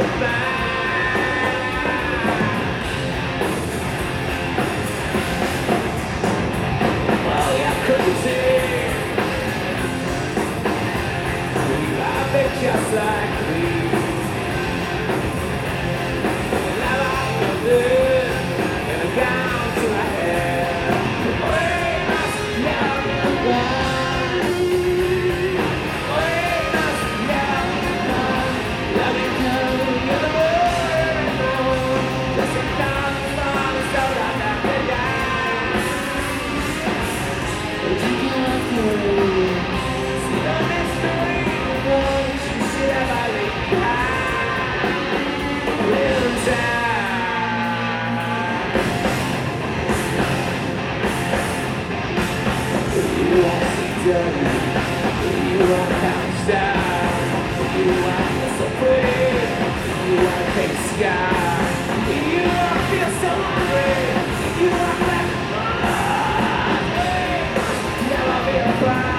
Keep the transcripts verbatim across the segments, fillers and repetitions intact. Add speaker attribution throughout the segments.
Speaker 1: Just like me, and I like the and a gown to my hair. We must never run. We must never run. Let me go, you're the word I know. Just a down from the soul I never die. But you can't do. See the mystery of what you should have left behind. Little time. You are dirty. You are pounced down. You are so pretty. You are pink sky. You are feel so hungry. You are black blood. Never be a cry.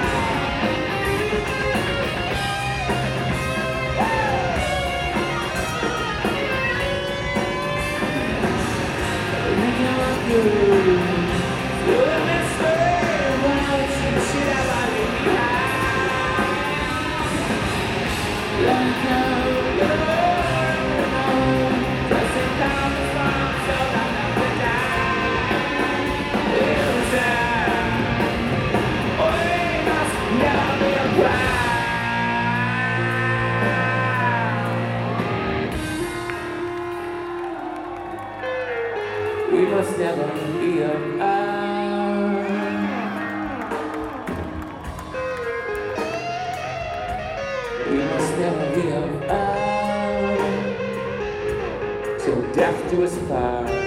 Speaker 1: We must never be apart. We must never be apart till death do us part.